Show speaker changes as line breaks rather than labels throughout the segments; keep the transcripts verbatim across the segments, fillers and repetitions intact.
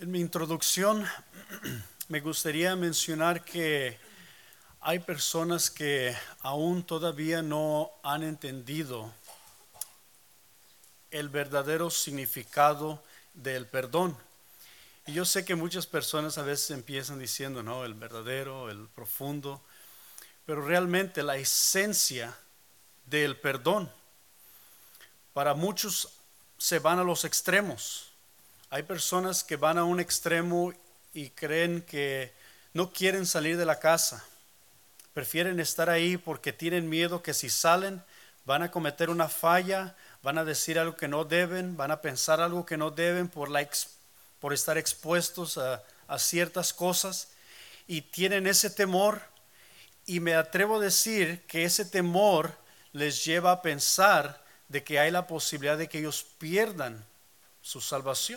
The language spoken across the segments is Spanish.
En mi introducción me gustaría mencionar que hay personas que aún todavía no han entendido el verdadero significado del perdón. Y yo sé que muchas personas a veces empiezan diciendo, no, el verdadero, el profundo, pero realmente la esencia del perdón, para muchos se van a los extremos. Hay personas que van a un extremo y creen que no quieren salir de la casa. Prefieren estar ahí porque tienen miedo que si salen van a cometer una falla, van a decir algo que no deben, van a pensar algo que no deben por, la ex, por estar expuestos a, a ciertas cosas y tienen ese temor, y me atrevo a decir que ese temor les lleva a pensar de que hay la posibilidad de que ellos pierdan su salvación.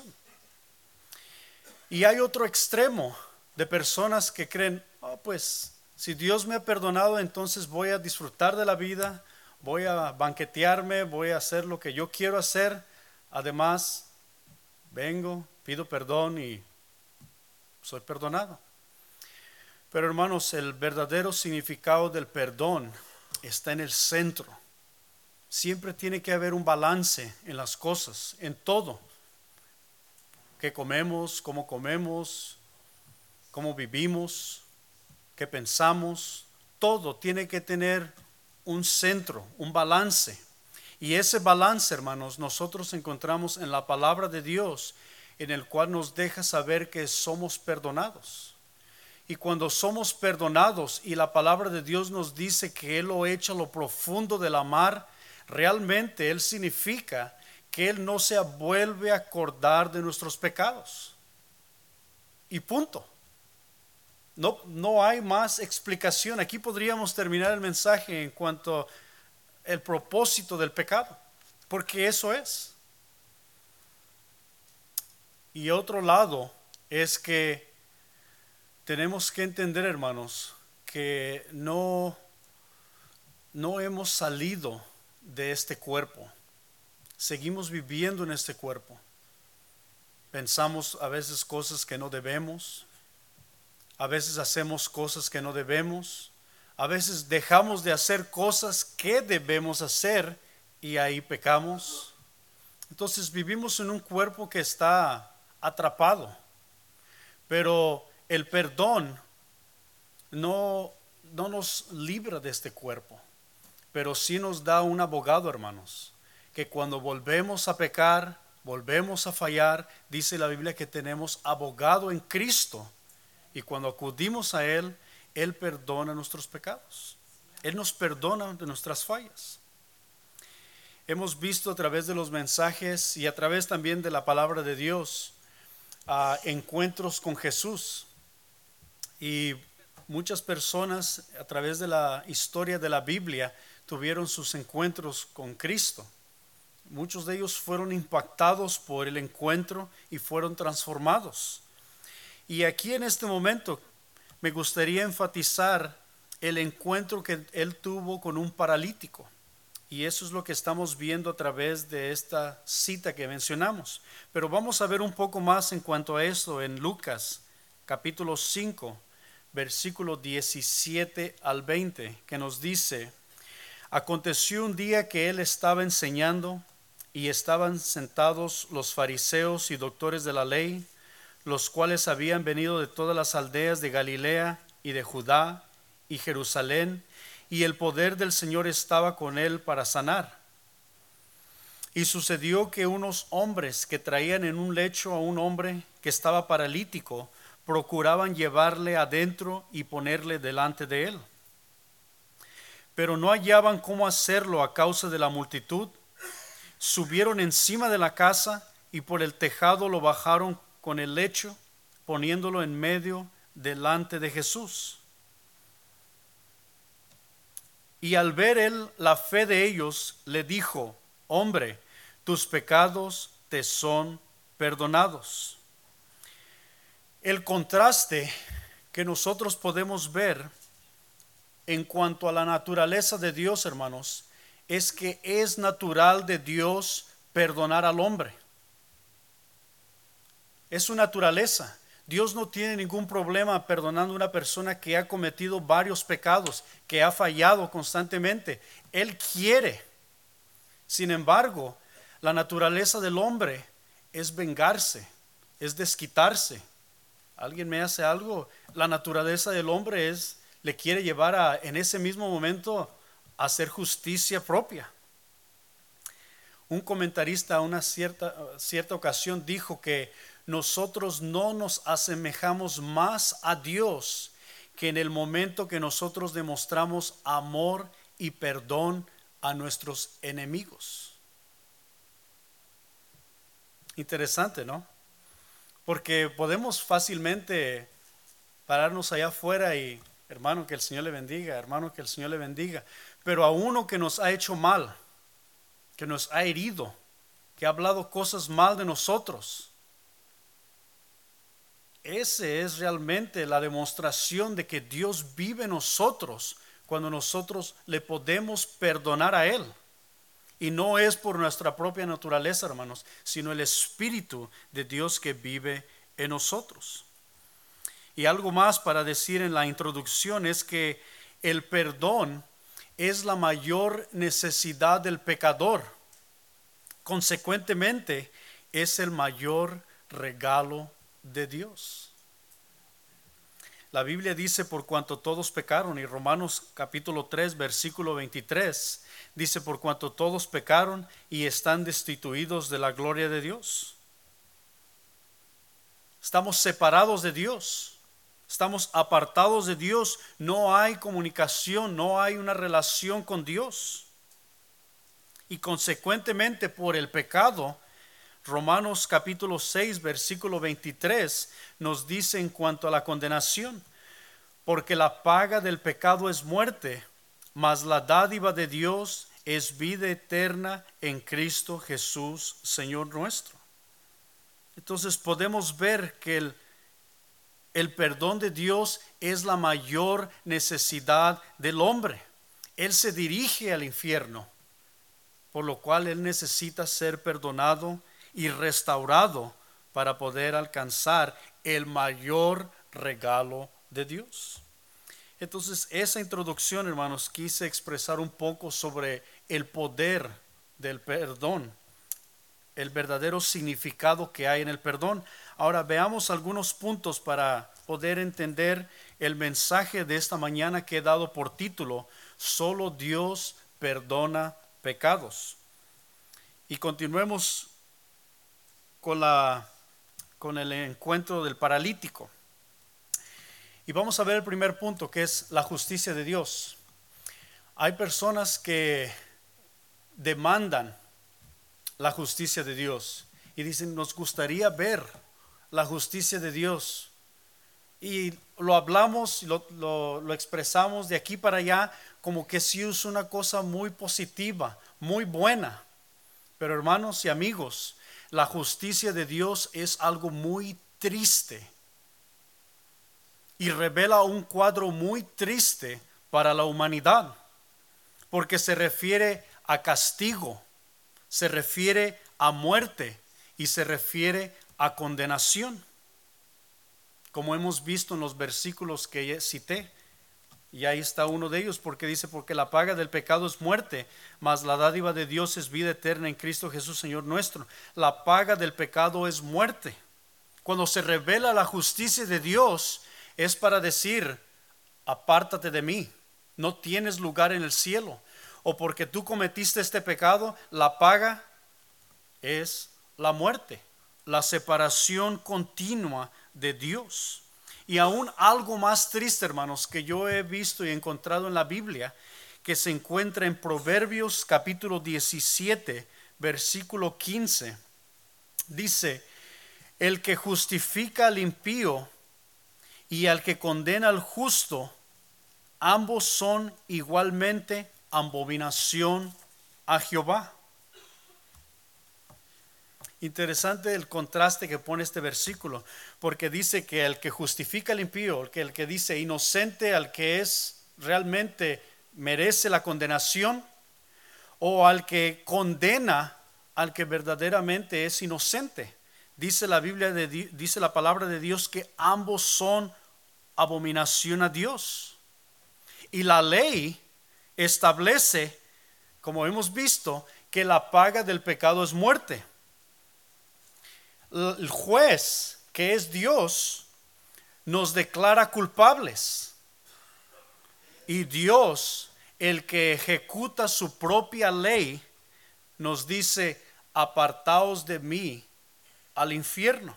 Y hay otro extremo de personas que creen, oh, pues si Dios me ha perdonado, entonces voy a disfrutar de la vida, voy a banquetearme, voy a hacer lo que yo quiero hacer. Además, vengo, pido perdón y soy perdonado. Pero hermanos, el verdadero significado del perdón está en el centro. Siempre tiene que haber un balance en las cosas, en todo. Qué comemos, cómo comemos, cómo vivimos, qué pensamos, todo tiene que tener un centro, un balance. Y ese balance, hermanos, nosotros encontramos en la palabra de Dios, en el cual nos deja saber que somos perdonados. Y cuando somos perdonados y la palabra de Dios nos dice que Él lo echa a lo profundo de la mar, realmente Él significa que Él no se vuelve a acordar de nuestros pecados. Y punto. No, no hay más explicación. Aquí podríamos terminar el mensaje en cuanto al propósito del pecado, porque eso es. Y otro lado es que tenemos que entender, hermanos, que no, no hemos salido de este cuerpo. Seguimos viviendo en este cuerpo. Pensamos a veces cosas que no debemos. A veces hacemos cosas que no debemos. A veces dejamos de hacer cosas que debemos hacer y ahí pecamos. Entonces vivimos en un cuerpo que está atrapado. Pero el perdón no, no nos libra de este cuerpo, pero sí nos da un abogado, hermanos, que cuando volvemos a pecar, volvemos a fallar, dice la Biblia que tenemos abogado en Cristo. Y cuando acudimos a Él, Él perdona nuestros pecados. Él nos perdona de nuestras fallas. Hemos visto a través de los mensajes y a través también de la palabra de Dios uh, encuentros con Jesús. Y muchas personas a través de la historia de la Biblia tuvieron sus encuentros con Cristo. Muchos de ellos fueron impactados por el encuentro y fueron transformados. Y aquí en este momento me gustaría enfatizar el encuentro que él tuvo con un paralítico. Y eso es lo que estamos viendo a través de esta cita que mencionamos. Pero vamos a ver un poco más en cuanto a esto en Lucas capítulo cinco, versículo diecisiete al veinte, que nos dice: aconteció un día que él estaba enseñando y estaban sentados los fariseos y doctores de la ley, los cuales habían venido de todas las aldeas de Galilea y de Judá y Jerusalén, y el poder del Señor estaba con él para sanar. Y sucedió que unos hombres que traían en un lecho a un hombre que estaba paralítico, procuraban llevarle adentro y ponerle delante de él. Pero no hallaban cómo hacerlo a causa de la multitud. Subieron encima de la casa y por el tejado lo bajaron con el lecho, poniéndolo en medio delante de Jesús. Y al ver él la fe de ellos, le dijo: hombre, tus pecados te son perdonados. El contraste que nosotros podemos ver en cuanto a la naturaleza de Dios, hermanos, es que es natural de Dios perdonar al hombre. es su naturaleza. Dios no tiene ningún problema perdonando a una persona que ha cometido varios pecados, que ha fallado constantemente. Él quiere. Sin embargo, la naturaleza del hombre es vengarse, es desquitarse. Alguien me hace algo, la naturaleza del hombre es, le quiere llevar a, en ese mismo momento, a hacer justicia propia. Un comentarista a una cierta, cierta ocasión dijo que nosotros no nos asemejamos más a Dios que en el momento que nosotros demostramos amor y perdón a nuestros enemigos. Interesante, ¿no? Porque podemos fácilmente pararnos allá afuera y, hermano, que el Señor le bendiga, hermano, que el Señor le bendiga. Pero a uno que nos ha hecho mal, que nos ha herido, que ha hablado cosas mal de nosotros, ese es realmente la demostración de que Dios vive en nosotros cuando nosotros le podemos perdonar a Él. Y no es por nuestra propia naturaleza, hermanos, sino el Espíritu de Dios que vive en nosotros. Y algo más para decir en la introducción es que el perdón es la mayor necesidad del pecador. Consecuentemente, es el mayor regalo de Dios. La Biblia dice por cuanto todos pecaron, y Romanos capítulo tres versículo veintitrés dice por cuanto todos pecaron y están destituidos de la gloria de Dios. Estamos separados de Dios, estamos apartados de Dios, no hay comunicación, no hay una relación con Dios. Y consecuentemente por el pecado, Romanos capítulo seis versículo veintitrés nos dice en cuanto a la condenación: porque la paga del pecado es muerte, mas la dádiva de Dios es vida eterna en Cristo Jesús, Señor nuestro. Entonces podemos ver que el, el perdón de Dios es la mayor necesidad del hombre. Él se dirige al infierno, por lo cual él necesita ser perdonado y restaurado para poder alcanzar el mayor regalo de Dios. Entonces, esa introducción, hermanos, quise expresar un poco sobre el poder del perdón, el verdadero significado que hay en el perdón. Ahora veamos algunos puntos para poder entender el mensaje de esta mañana que he dado por título: solo Dios perdona pecados. Y continuemos con la con el encuentro del paralítico. Y vamos a ver el primer punto, que es la justicia de Dios. Hay personas que demandan la justicia de Dios y dicen: nos gustaría ver la justicia de Dios. Y lo hablamos, lo, lo, lo expresamos de aquí para allá como que sí es una cosa muy positiva, muy buena. Pero hermanos y amigos, la justicia de Dios es algo muy triste y revela un cuadro muy triste para la humanidad, porque se refiere a castigo, se refiere a muerte y se refiere a condenación, como hemos visto en los versículos que cité. Y ahí está uno de ellos, porque dice: porque la paga del pecado es muerte, mas la dádiva de Dios es vida eterna en Cristo Jesús, Señor nuestro. La paga del pecado es muerte. Cuando se revela la justicia de Dios, es para decir: apártate de mí, no tienes lugar en el cielo. O porque tú cometiste este pecado, la paga es la muerte, la separación continua de Dios. Y aún algo más triste, hermanos, que yo he visto y encontrado en la Biblia, que se encuentra en Proverbios capítulo diecisiete, versículo quince. Dice: el que justifica al impío y al que condena al justo, ambos son igualmente abominación a Jehová. Interesante el contraste que pone este versículo, porque dice que el que justifica al impío, el que, el que dice inocente al que es realmente merece la condenación, o al que condena al que verdaderamente es inocente. dice la Biblia, de, dice la palabra de Dios que ambos son abominación a Dios. Y la ley establece, como hemos visto, que la paga del pecado es muerte. El juez, que es Dios, nos declara culpables. Y Dios, el que ejecuta su propia ley, nos dice: apartaos de mí al infierno.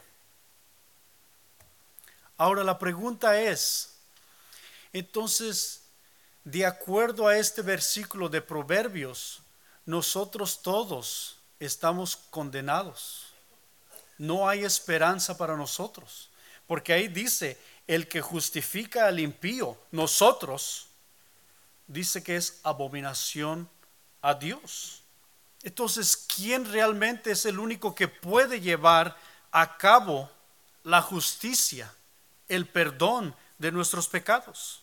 Ahora la pregunta es, entonces, de acuerdo a este versículo de Proverbios, nosotros todos estamos condenados. No hay esperanza para nosotros, porque ahí dice: el que justifica al impío, nosotros, dice que es abominación a Dios. Entonces, ¿quién realmente es el único que puede llevar a cabo la justicia, el perdón de nuestros pecados?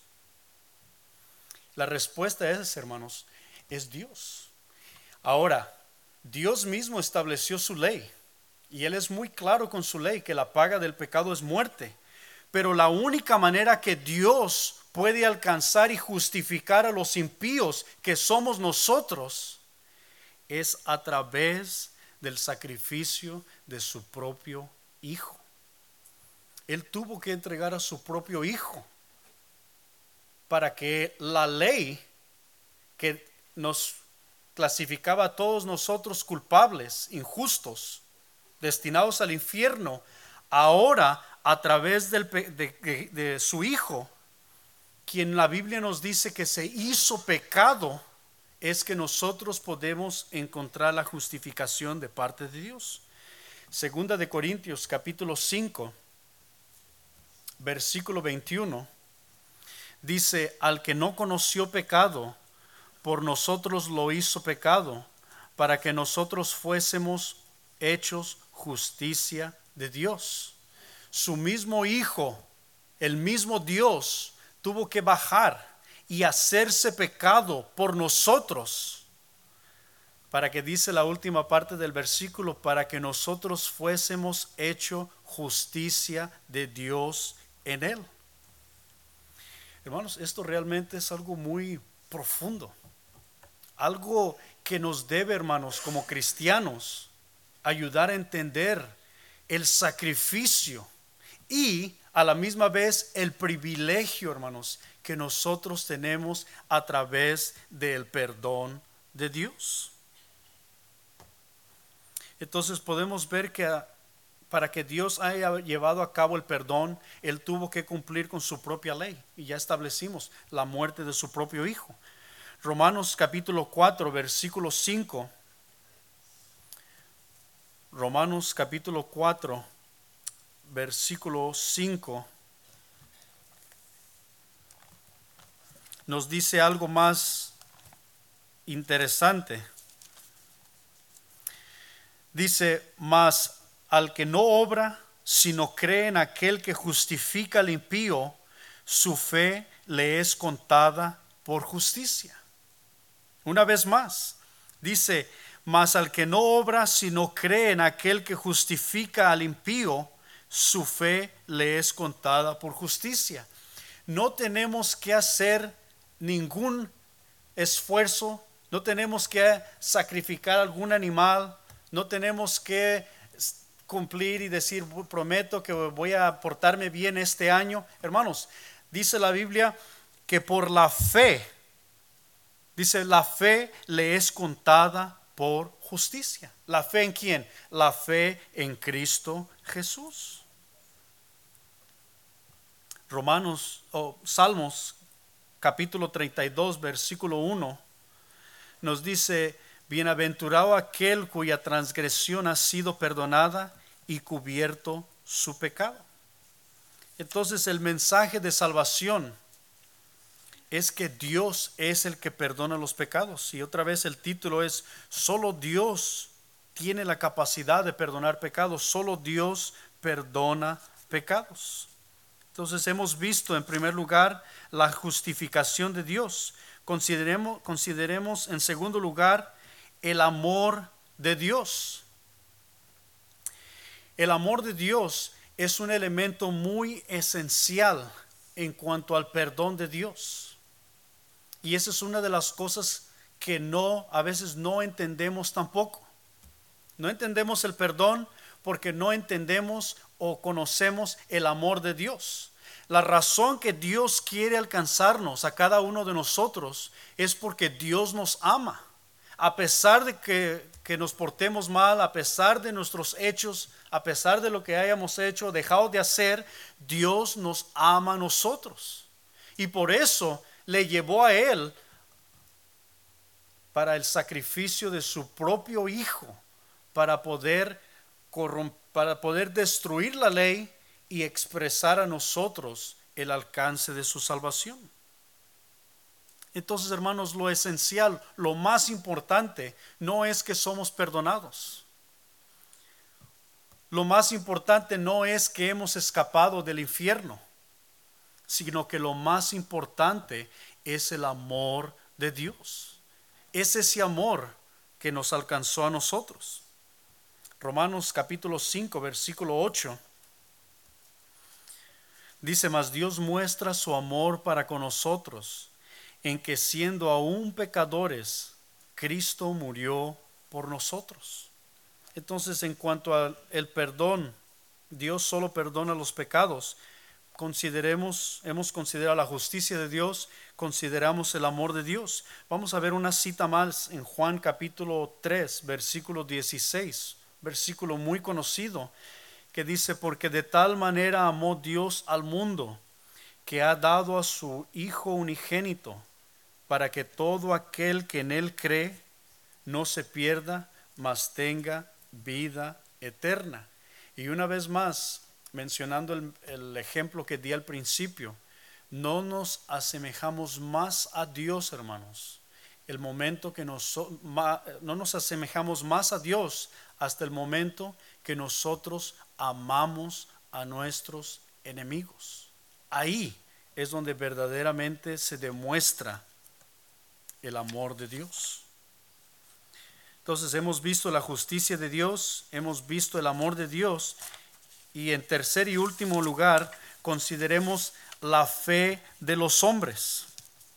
La respuesta es, hermanos, es Dios. Ahora, Dios mismo estableció su ley y Él es muy claro con su ley que la paga del pecado es muerte. Pero la única manera que Dios puede alcanzar y justificar a los impíos, que somos nosotros, es a través del sacrificio de su propio Hijo. Él tuvo que entregar a su propio Hijo para que la ley que nos clasificaba a todos nosotros culpables, injustos, destinados al infierno, ahora a través del, de, de, de su Hijo, quien la Biblia nos dice que se hizo pecado, es que nosotros podemos encontrar la justificación de parte de Dios. Segunda de Corintios capítulo cinco, versículo veintiuno, dice: al que no conoció pecado, por nosotros lo hizo pecado, para que nosotros fuésemos hechos justicia de Dios. Su mismo Hijo, el mismo Dios, tuvo que bajar y hacerse pecado por nosotros, para que, dice la última parte del versículo, para que nosotros fuésemos hecho justicia de Dios en Él. Hermanos, esto realmente es algo muy profundo, algo que nos debe, hermanos, como cristianos, ayudar a entender el sacrificio y a la misma vez el privilegio, hermanos, que nosotros tenemos a través del perdón de Dios. Entonces podemos ver que para que Dios haya llevado a cabo el perdón, Él tuvo que cumplir con su propia ley, y ya establecimos la muerte de su propio Hijo. Romanos capítulo cuatro, versículo cinco. Romanos capítulo cuatro, versículo cinco, nos dice algo más interesante. Dice: mas al que no obra, sino cree en aquel que justifica al impío, su fe le es contada por justicia. Una vez más, dice: mas al que no obra, sino cree en aquel que justifica al impío, su fe le es contada por justicia. No tenemos que hacer ningún esfuerzo, no tenemos que sacrificar algún animal, no tenemos que cumplir y decir: prometo que voy a portarme bien este año. Hermanos, dice la Biblia que por la fe, dice, la fe le es contada por justicia. ¿La fe en quién? La fe en Cristo Jesús. Romanos o Salmos capítulo treinta y dos, versículo uno, nos dice: bienaventurado aquel cuya transgresión ha sido perdonada y cubierto su pecado. Entonces, el mensaje de salvación es que Dios es el que perdona los pecados. Y otra vez el título es: solo Dios tiene la capacidad de perdonar pecados. Solo Dios perdona pecados. Entonces hemos visto en primer lugar la justificación de Dios. Consideremos, consideremos en segundo lugar el amor de Dios. El amor de Dios es un elemento muy esencial en cuanto al perdón de Dios. Y esa es una de las cosas que no, a veces no entendemos tampoco. No entendemos el perdón porque no entendemos o conocemos el amor de Dios. La razón que Dios quiere alcanzarnos a cada uno de nosotros es porque Dios nos ama. A pesar de que, que nos portemos mal, a pesar de nuestros hechos, a pesar de lo que hayamos hecho, dejado de hacer, Dios nos ama a nosotros. Y por eso le llevó a Él para el sacrificio de su propio Hijo, para poder, para poder destruir la ley y expresar a nosotros el alcance de su salvación. Entonces, hermanos, lo esencial, lo más importante, no es que somos perdonados. Lo más importante no es que hemos escapado del infierno, sino que lo más importante es el amor de Dios. Es ese amor que nos alcanzó a nosotros. Romanos capítulo cinco, versículo ocho. Dice: mas Dios muestra su amor para con nosotros, en que siendo aún pecadores, Cristo murió por nosotros. Entonces, en cuanto al perdón, Dios solo perdona los pecados. Consideremos, hemos considerado la justicia de Dios, consideramos el amor de Dios. Vamos a ver una cita más en Juan capítulo tres, versículo dieciséis, versículo muy conocido, que dice: porque de tal manera amó Dios al mundo, que ha dado a su Hijo unigénito, para que todo aquel que en Él cree no se pierda, mas tenga vida eterna. Y una vez más, mencionando el, el ejemplo que di al principio, no nos asemejamos más a Dios, hermanos. El momento que nos, no nos asemejamos más a Dios hasta el momento que nosotros amamos a nuestros enemigos. Ahí es donde verdaderamente se demuestra el amor de Dios. Entonces, hemos visto la justicia de Dios, hemos visto el amor de Dios, y en tercer y último lugar, consideremos la fe de los hombres.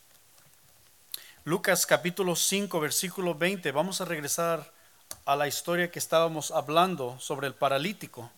Lucas capítulo cinco, versículo veinte. Vamos a regresar a la historia que estábamos hablando sobre el paralítico.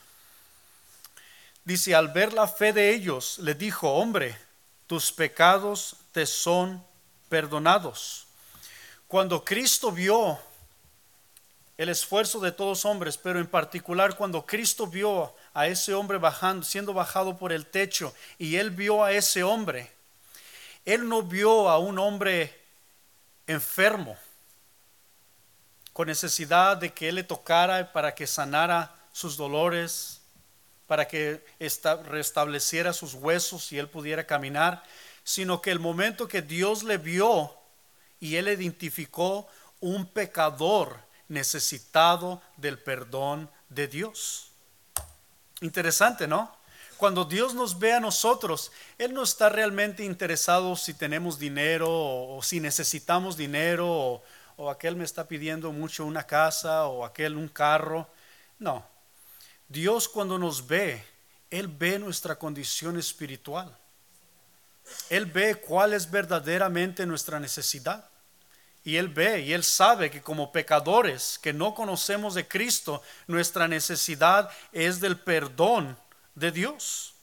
Dice: al ver la fe de ellos, le dijo: hombre, tus pecados te son perdonados. Cuando Cristo vio el esfuerzo de todos los hombres, pero en particular cuando Cristo vio a ese hombre bajando, siendo bajado por el techo, y Él vio a ese hombre, Él no vio a un hombre enfermo, con necesidad de que Él le tocara para que sanara sus dolores, para que restableciera sus huesos y Él pudiera caminar, sino que el momento que Dios le vio y Él identificó un pecador necesitado del perdón de Dios. Interesante, ¿no? Cuando Dios nos ve a nosotros, Él no está realmente interesado si tenemos dinero o, o si necesitamos dinero o, o aquel me está pidiendo mucho una casa o aquel un carro. No, Dios cuando nos ve, Él ve nuestra condición espiritual. Él ve cuál es verdaderamente nuestra necesidad. Y Él ve y Él sabe que como pecadores que no conocemos de Cristo, nuestra necesidad es del perdón de Dios.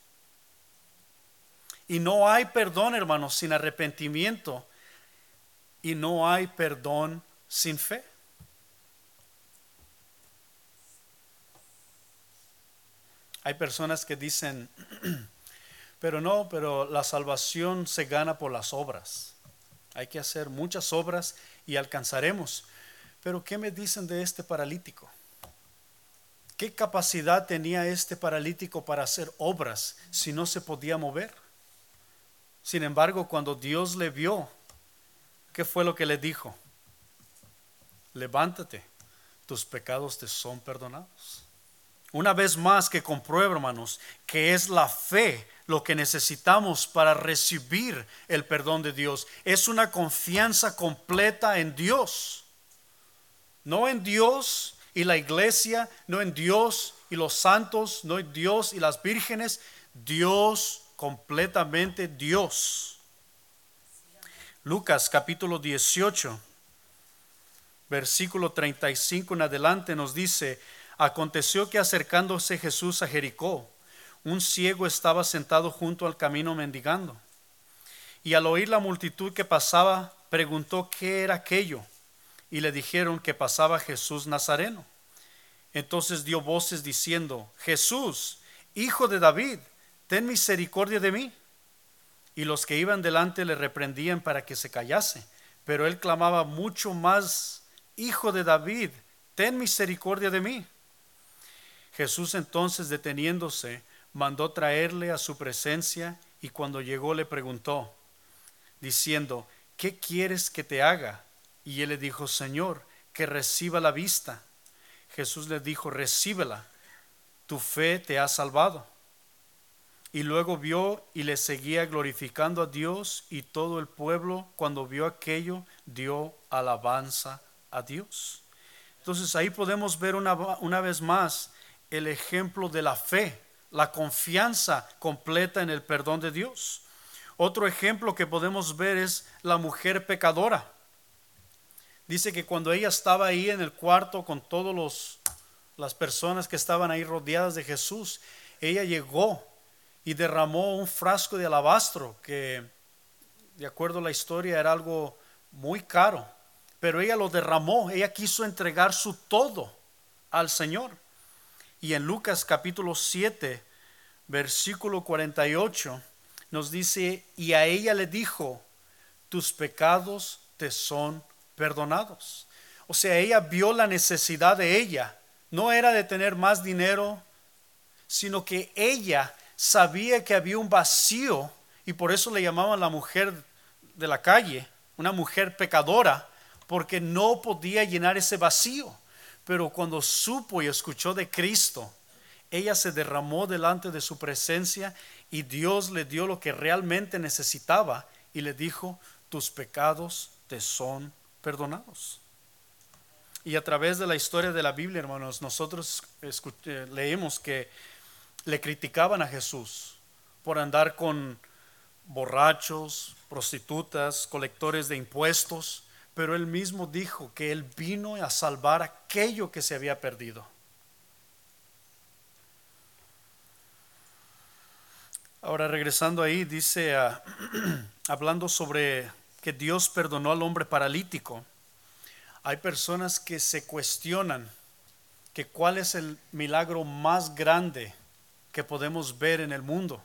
Y no hay perdón, hermanos, sin arrepentimiento. Y no hay perdón sin fe. Hay personas que dicen, pero no, pero la salvación se gana por las obras. Hay que hacer muchas obras y alcanzaremos. Pero ¿qué me dicen de este paralítico? ¿Qué capacidad tenía este paralítico para hacer obras si no se podía mover? Sin embargo, cuando Dios le vio, ¿qué fue lo que le dijo? Levántate, tus pecados te son perdonados. Una vez más que comprueba, hermanos, que es la fe lo que necesitamos para recibir el perdón de Dios. Es una confianza completa en Dios. No en Dios y la iglesia, no en Dios y los santos, no Dios y las vírgenes, Dios, completamente Dios. Lucas capítulo dieciocho, versículo treinta y cinco en adelante nos dice: aconteció que acercándose Jesús a Jericó, un ciego estaba sentado junto al camino mendigando. Y al oír la multitud que pasaba, preguntó qué era aquello. Y le dijeron que pasaba Jesús Nazareno. Entonces dio voces diciendo: Jesús, hijo de David, ten misericordia de mí. Y los que iban delante le reprendían para que se callase. Pero él clamaba mucho más: Hijo de David, ten misericordia de mí. Jesús entonces, deteniéndose, mandó traerle a su presencia, y cuando llegó le preguntó, diciendo: ¿qué quieres que te haga? Y él le dijo: Señor, que reciba la vista. Jesús le dijo: recíbela, tu fe te ha salvado. Y luego vio y le seguía glorificando a Dios, y todo el pueblo, cuando vio aquello, dio alabanza a Dios. Entonces ahí podemos ver una, una vez más el ejemplo de la fe, la confianza completa en el perdón de Dios. Otro ejemplo que podemos ver es la mujer pecadora. Dice que cuando ella estaba ahí en el cuarto con todas las personas que estaban ahí rodeadas de Jesús, ella llegó y derramó un frasco de alabastro que, de acuerdo a la historia, era algo muy caro, pero ella lo derramó. Ella quiso entregar su todo al Señor. Y en Lucas capítulo siete, versículo cuarenta y ocho, nos dice: y a ella le dijo: tus pecados te son perdonados. O sea, ella vio la necesidad de ella. No era de tener más dinero, sino que ella sabía que había un vacío, y por eso le llamaban la mujer de la calle, una mujer pecadora, porque no podía llenar ese vacío. Pero cuando supo y escuchó de Cristo, ella se derramó delante de su presencia, y Dios le dio lo que realmente necesitaba, y le dijo: tus pecados te son perdonados. Y a través de la historia de la Biblia, hermanos, nosotros leemos que le criticaban a Jesús por andar con borrachos, prostitutas, colectores de impuestos, pero él mismo dijo que él vino a salvar aquello que se había perdido. Ahora, regresando ahí, dice, uh, hablando sobre que Dios perdonó al hombre paralítico, hay personas que se cuestionan que cuál es el milagro más grande que podemos ver en el mundo.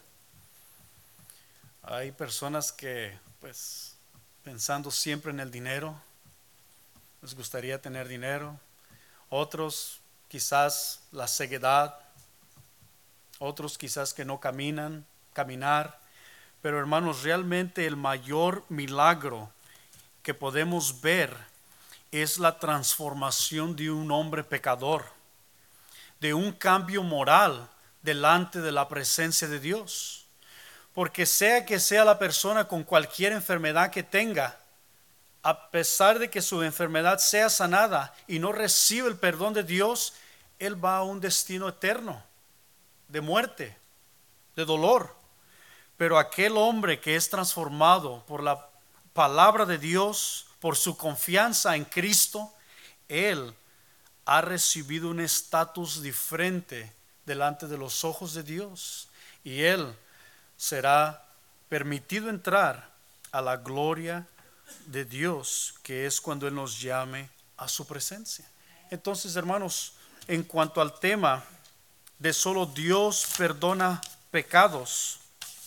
Hay personas que, pues, pensando siempre en el dinero, les gustaría tener dinero. Otros quizás la ceguedad, otros quizás que no caminan, caminar. Pero hermanos, realmente el mayor milagro que podemos ver es la transformación de un hombre pecador, de un cambio moral delante de la presencia de Dios. Porque sea que sea la persona con cualquier enfermedad que tenga, a pesar de que su enfermedad sea sanada y no recibe el perdón de Dios, él va a un destino eterno de muerte, de dolor. Pero aquel hombre que es transformado por la palabra de Dios, por su confianza en Cristo, él ha recibido un estatus diferente delante de los ojos de Dios, y él será permitido entrar a la gloria de Dios, que es cuando él nos llame a su presencia. Entonces, hermanos, en cuanto al tema de solo Dios perdona pecados,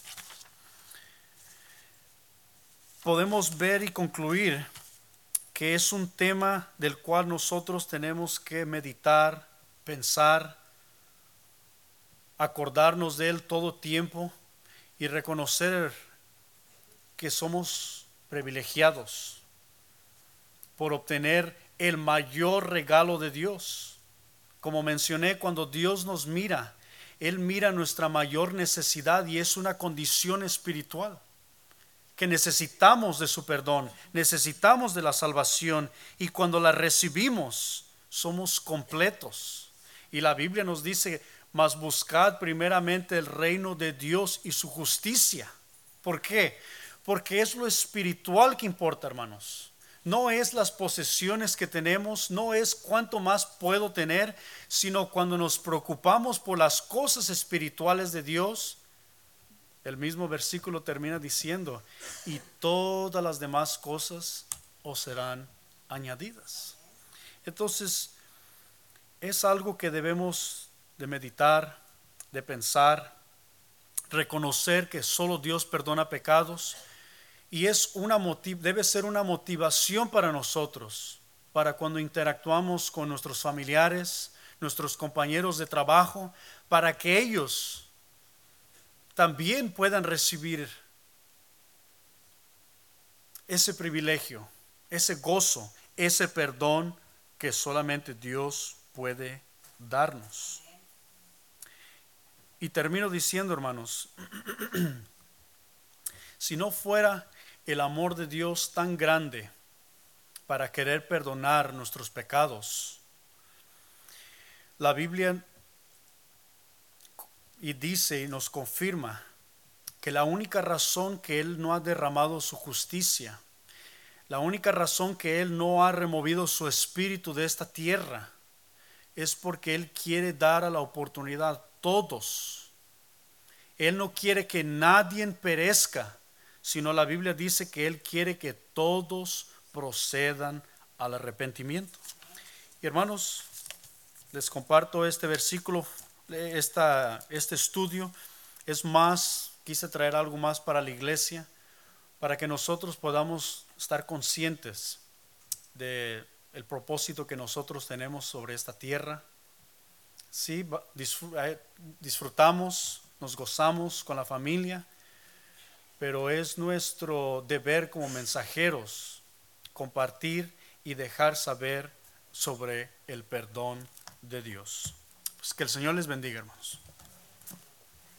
podemos ver y concluir que es un tema del cual nosotros tenemos que meditar, pensar, acordarnos de él todo tiempo y reconocer que somos privilegiados por obtener el mayor regalo de Dios. Como mencioné, cuando Dios nos mira, Él mira nuestra mayor necesidad, y es una condición espiritual, que necesitamos de su perdón, necesitamos de la salvación, y cuando la recibimos somos completos. Y la Biblia nos dice, mas buscad primeramente el reino de Dios y su justicia. ¿Por qué? Porque es lo espiritual que importa, hermanos. No es las posesiones que tenemos, no es cuánto más puedo tener, sino cuando nos preocupamos por las cosas espirituales de Dios. El mismo versículo termina diciendo, y todas las demás cosas os serán añadidas. Entonces, es algo que debemos de meditar, de pensar, reconocer que solo Dios perdona pecados, y es una motiv- debe ser una motivación para nosotros, para cuando interactuamos con nuestros familiares, nuestros compañeros de trabajo, para que ellos también puedan recibir ese privilegio, ese gozo, ese perdón que solamente Dios puede darnos. Y termino diciendo, hermanos, si no fuera el amor de Dios tan grande para querer perdonar nuestros pecados, la Biblia y dice y nos confirma que la única razón que Él no ha derramado su justicia, la única razón que Él no ha removido su espíritu de esta tierra, es porque Él quiere dar a la oportunidad a todos. Él no quiere que nadie perezca, sino la Biblia dice que Él quiere que todos procedan al arrepentimiento. Y hermanos, les comparto este versículo, esta, este estudio. Es más, quise traer algo más para la iglesia, para que nosotros podamos estar conscientes de el propósito que nosotros tenemos sobre esta tierra. Sí, disfrutamos, nos gozamos con la familia, pero es nuestro deber como mensajeros compartir y dejar saber sobre el perdón de Dios. Pues que el Señor les bendiga, hermanos.